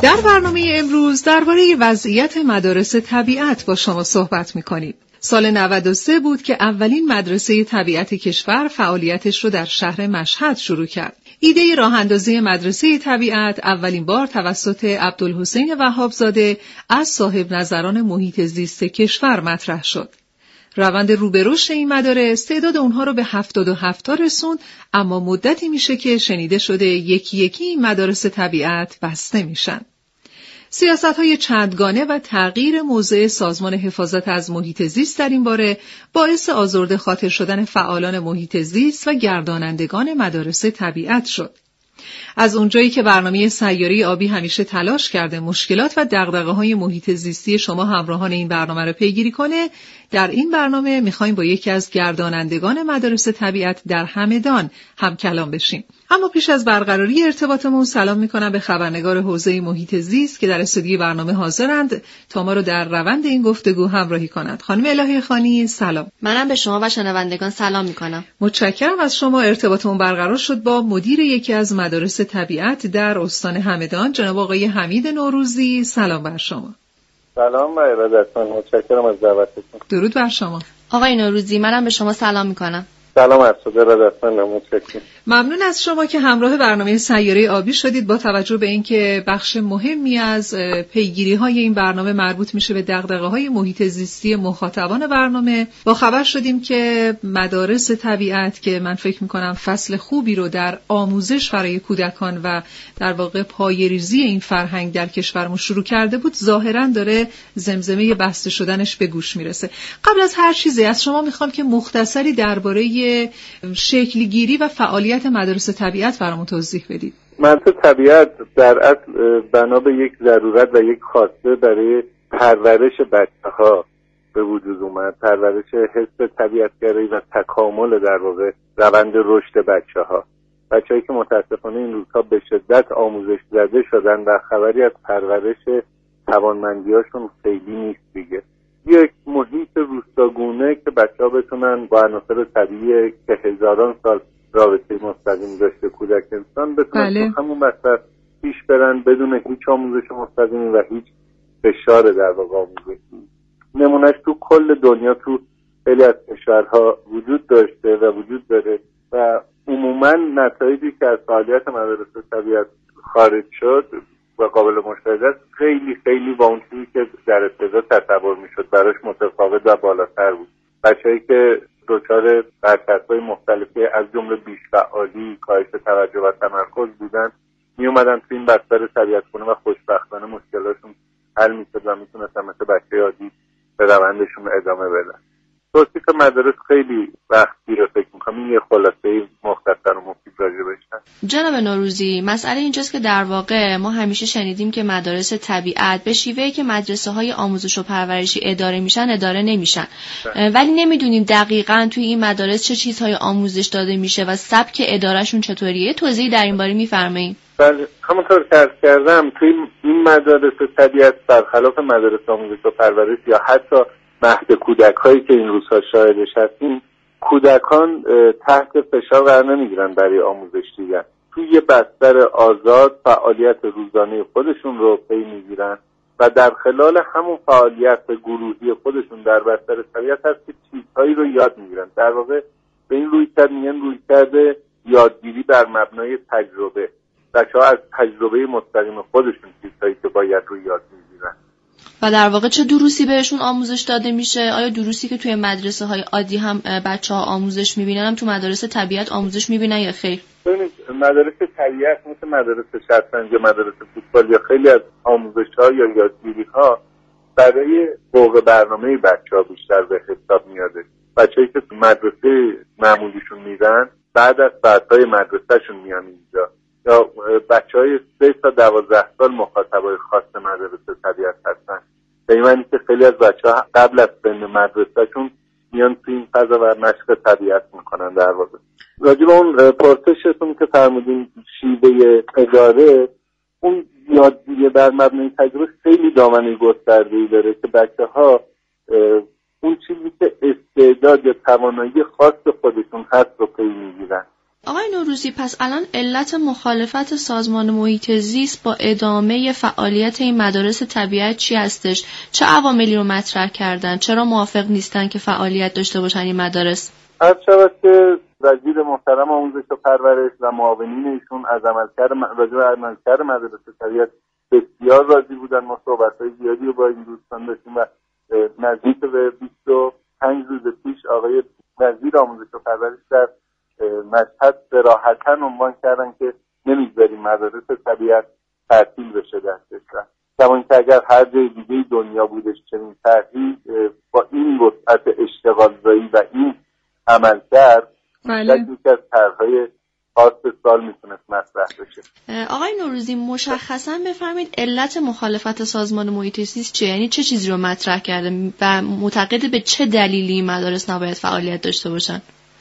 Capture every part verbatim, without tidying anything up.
در برنامه امروز درباره وضعیت مدارس طبیعت با شما صحبت می‌کنیم. سال نود و سه بود که اولین مدرسه طبیعت کشور فعالیتش رو در شهر مشهد شروع کرد. ایده راه اندازی مدرسه طبیعت اولین بار توسط عبدالحسین وهابزاده از صاحب نظران محیط زیست کشور مطرح شد. روند رو به رشد این مدارس تعداد اونها رو به هفتاد و هفت تا رسوند، اما مدتی میشه که شنیده شده یکی یکی این مدارس طبیعت بسته میشن. سیاست‌های چندگانه و تغییر موضع سازمان حفاظت از محیط زیست در این باره باعث آزرده خاطر شدن فعالان محیط زیست و گردانندگان مدارس طبیعت شد. از اونجایی که برنامه سیاره آبی همیشه تلاش کرده مشکلات و دغدغه‌های محیط زیستی شما همراهان این برنامه رو پیگیری کنه، در این برنامه می‌خوایم با یکی از گردانندگان مدارس طبیعت در همدان هم کلام بشیم. اما پیش از برقراری ارتباطمون سلام می‌کنم به خبرنگار حوزه محیط زیست که در استودیوی برنامه حاضرند تا ما رو در روند این گفتگو همراهی کنند. خانم الهی خانی سلام. منم به شما و شنوندگان سلام می‌کنم. متشکرم از شما. ارتباطمون برقرار شد با مدیر یکی از مدارس طبیعت در استان همدان، جناب آقای حمید نوروزی. سلام بر شما. سلام و ارادتمند، متشکرم از دعوتتون. درود بر شما. آقای نوروزی منم به شما سلام میکنم. سلام از شما، ارادتمند، متشکرم. ممنون از شما که همراه برنامه سیاره آبی شدید. با توجه به اینکه بخش مهمی از پیگیری‌های این برنامه مربوط میشه به دغدغه‌های محیط زیستی مخاطبان برنامه، با خبر شدیم که مدارس طبیعت که من فکر می‌کنم فصل خوبی رو در آموزش برای کودکان و در واقع پایه‌ریزی این فرهنگ در کشورمون شروع کرده بود، ظاهراً داره زمزمه بسته شدنش به گوش میرسه. قبل از هر چیزی از شما می‌خوام که مختصری درباره شکل‌گیری و فعالیت مدارس طبیعت برامون توضیح بدید. مدارس طبیعت در اصل بنا به یک ضرورت و یک خواسته برای پرورش بچه‌ها به وجود اومد، پرورش حس طبیعت‌گرایی و تکامل در واقع روند رشد بچه‌ها. بچه‌هایی که متأسفانه این روزها به شدت آموزش زده شدن و خبری از پرورش توانمندی‌هاشون خیلی نیست دیگه. یک محیط روستاگونه که بچه‌ها بتونن با عناصر طبیعی که هزاران سال رابطه مستقیم داشته کودک انسان بتونن بله. تو همون مسیر پیش برن بدون هیچ آموزش مستقیمی و هیچ فشار در واقع آموزشی. نمونهش تو کل دنیا تو خیلی از کشورها وجود داشته و وجود داره و عموما نتایجی که از فعالیت مدارس طبیعت خارج شد و قابل مشاهده خیلی خیلی با اون چیزی که در ابتدا تصور میشد براش متفاوت و بالاتر بود. بچه‌ای که دچار برچسب‌های مختلفی از جمله بیش‌فعالی، کاهش توجه و تمرکز بودن، می اومدن تو این بستر طبیعت‌خونه و خوشبختانه مشکلاتشون حل میشد و میتونستن مثل بچه عادی به روندشون ادامه بدن. توصیف مدارس خیلی وقت گیره فکر می‌کنم. این یه خلاصه مختصر و مفید راجع بهش. جناب نوروزی، مسئله اینجاست که در واقع ما همیشه شنیدیم که مدارس طبیعت به شیوهی که مدرسه‌های آموزش و پرورشی اداره میشن اداره نمیشن، ولی نمیدونیم دقیقاً توی این مدارس چه چیزهای آموزش داده میشه و سبک ادارهشون چطوریه. توضیحی در این باره می‌فرمایید؟ بله، همونطور که عرض کردم توی این مدارس طبیعت برخلاف مدارس آموزش و پرورش یا حتی مهد کودک‌هایی که این روزها شاهدش هستیم، کودکان تحت فشار قرار نمیگیرن برای آموزش دیدن. توی یه بستر آزاد فعالیت روزانه خودشون رو پی میگیرن و در خلال همون فعالیت گروهی خودشون در بستر طبیعت هست که چیزهایی رو یاد میگیرن. در واقع به این روی کرد میگن روی کرده یادگیری بر مبنای تجربه. بچه‌ها از تجربه مستقیم خودشون چیزهایی که باید رو یاد میگیرن. و در واقع چه دروسی بهشون آموزش داده میشه؟ آیا دروسی که توی مدرسه های عادی هم بچه‌ها آموزش میبینن هم تو مدارس طبیعت آموزش میبینن یا خیر؟ ببینید مدارس طبیعت مثل مدارس شطرنج یا مدارس فوتبال یا خیلی از آموزش‌ها یا یادگیری‌ها برای فوق برنامه بچه‌ها بیشتر به حساب میاده. بچه‌ای که تو مدرسه معمولیشون میرن بعد از ساعت‌های مدرسه‌شون میان اینجا، یا بچه‌های سه تا دوازده سال مخاطبای خاص مدارس طبیعت هستن. به این معنی که خیلی از بچه‌ها قبل از سن مدرسه‌شون میان تو این فضا و مشق طبیعت میکنن. در واقع راجع به اون پرسشتون که فرمودین شیوه اداره، اون یادگیری بر مبنای تجربه خیلی دامنه گسترده‌ای داره که بچه‌ها اون چیزی که استعداد یا توانایی خاص خودشون هست رو پی میگیرن. آقای نوروزی، پس الان علت مخالفت سازمان محیط زیست با ادامه فعالیت این مدارس طبیعت چی هستش؟ چه عواملی رو مطرح کردن؟ چرا موافق نیستن که فعالیت داشته باشن این مدارس؟ هر شود که وزیر محترم آموزش و پرورش و معاونین ایشون از عملکرد راجع به عملکرد مدارس طبیعت بسیار راضی بودن. ما صحبت‌های زیادی رو با این دوستان داشتیم و نزدیک به بیست و پنج روز پیش آقای وزیر آموزش و پرورش در مشهد صراحتاً عنوان کردن که نمی‌ذاریم مدارس طبیعت تعطیل بشه در کشور. زمانی که اگر هر جای دیگه دنیا بودش چنین طرحی با این وسعت اشتغالزایی و این عملکرد بله. یکی از طرح‌های خاص سال میتونست مطرح بشه. آقای نوروزی، مشخصاً بفرمایید علت مخالفت سازمان محیط زیست چیه؟ یعنی چه چیزی رو مطرح کرده و معتقد به چه دلیلی مدارس نباید فعالیت داشته باشن؟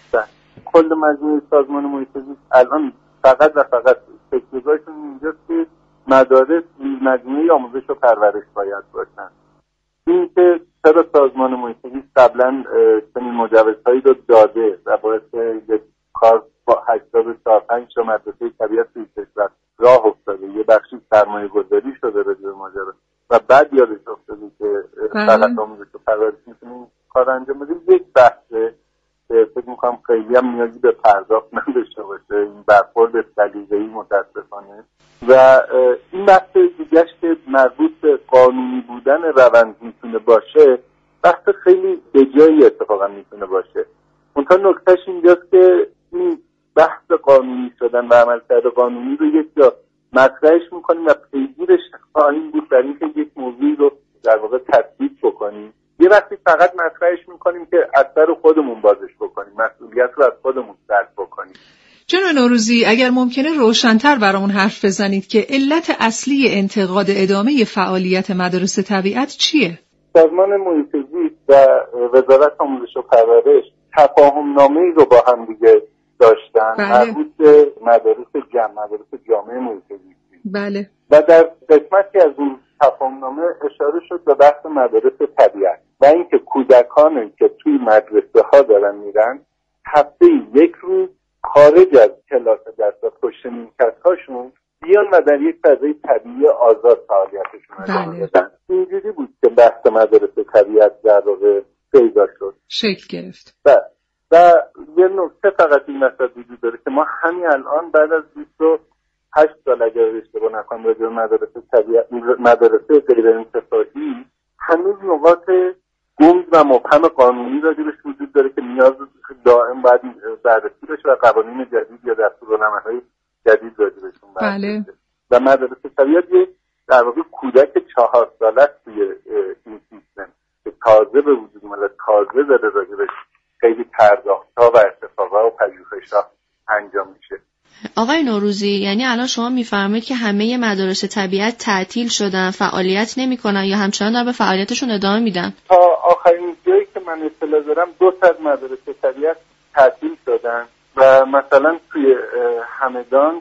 کل مجموعه سازمان محیط زیست الان فقط و فقط فکرگاهشون اینجاست که مدارس مجموعه آموزش و پرورش باید باشن. این که چرا سازمان محیط زیست قبلا چنین مجوزهایی رو داده و باعث یک کار با هشتاد و چهار پنج تا مدرسه طبیعت توی کشور راه افتاده، یه بخشی سرمایه گذاری شده راجع به ماجرا و بعد یادش افتاده که فقط آموزش و پرورش میتونیم کار انجام بدیم. یک بحثه فکر میکنم خیلی هم نیازی به پرداخت نداشته باشه این برخورد سلیقه‌ای متاسفانه. و این بحث دیگه‌اش که مربوط به قانونی بودن روند میتونه باشه، بحث خیلی بجایی اتفاقا میتونه باشه. منتها نکتهش اینجاست که این بحث قانونی شدن و عملکرد قانونی رو یک جا مطرحش میکنیم و پیگیرش خواهیم بود در اینکه یک موضوعی رو در واقع تثبیت بکنیم. یه وقتی فقط مطرحش میکنیم که از سر خودمون بازش بکنیم، مسئولیت رو از خودمون درک بکنیم. جناب نوروزی، اگر ممکنه روشن‌تر برامون حرف بزنید که علت اصلی انتقاد ادامه فعالیت مدارس طبیعت چیه؟ سازمان محیط زیست و وزارت آموزش و پرورش تفاهم‌نامه‌ای رو با هم دیگه داشتن مربوط به مدارس جمع مدارس جامعه محیط زیستی. بله. و در قسمتی از اون تفاهم‌نامه اشاره شد به بحث مدارس طبیعت و اینکه کودکانی که توی مدرسه‌ها دارن میرن هفته یک روز خارج از کلاس درس و پشت نیمکت‌هاشون بیان و در یک فضای طبیعی آزاد فعالیتشون انجام بدن. اینجوری بود که بحث مدارس طبیعت در واقع پیدا شد، شکل گرفت. و و یه نکته فقط این وسط وجود داره که ما همین الان بعد از بیست و هشت سال اگر اشتباه نکنم راجع به مدارس طبیعت مدارس غیر انتفاعی هنوز نقاط گنگ و مبهم قانونی راجعش وجود داره که نیاز دائم باید بررسی بشه و قوانین جدید یا دستورالعمل‌های جدید راجعشون بررسی بشه. و مدارس طبیعت یه در واقع کودک چهار ساله است توی این سیستم که تازه به وجود اومده، تازه داره راجعش خیلی پرداخت‌ها و اتفاقا و پژوهش‌ها انجام میشه. آقای نوروزی، یعنی الان شما میفرمایید که همه مدارس طبیعت تعطیل شدن، فعالیت نمی‌کنن یا همچنان دارن به فعالیتشون ادامه میدن؟ تا آخرین جایی که من اطلاع دارم دو تا از مدارس طبیعت تعطیل شدن و مثلا توی همدان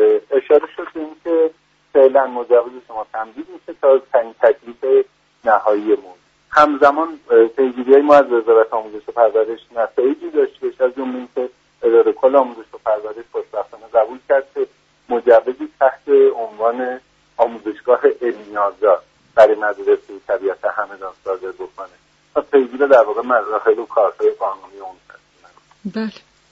اشاره شد به اینکه فعلا مجوز شما تمدید میشه تا تعیین تکلیف نهاییمون. همزمان پیگیری‌های ما از وزارت آموزش و پرورش نتایجی داشت، از جمله اینکه اداره کل آموزش و پرورش خوشبختانه قبول کرد که مجوزی تحت عنوان آموزشگاه علمی آزاد برای مدارس طبیعت همدان صادر بکنه و پیگیری در واقع مراحل و کارهای قانونی اون هست. بله،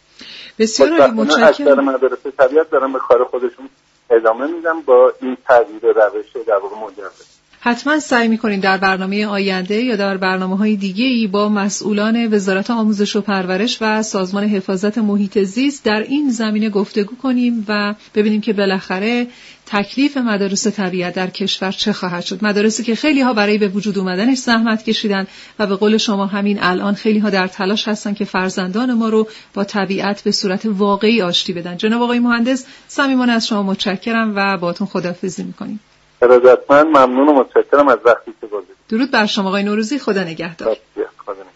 بسیار عالی، متشکرم. اکثر مدارس طبیعت دارن به کار خودشون ادامه میدن با این تغییر روش در واقع مجوز. حتما سعی می‌کنیم در برنامه آینده یا در برنامه‌های دیگه‌ای با مسئولان وزارت آموزش و پرورش و سازمان حفاظت محیط زیست در این زمینه گفتگو کنیم و ببینیم که بالاخره تکلیف مدارس طبیعت در کشور چه خواهد شد. مدارسی که خیلی ها برای به وجود اومدنش زحمت کشیدن و به قول شما همین الان خیلی ها در تلاش هستن که فرزندان ما رو با طبیعت به صورت واقعی آشتی بدن. جناب آقای مهندس، صمیمانه از شما متشکرم و باهاتون خداحافظی می‌کنیم. ارادتمند، ممنون و متشکرم از وقتی که گذاشتید. درود بر شما آقای نوروزی، خدا نگهدار. خدا نگهدار.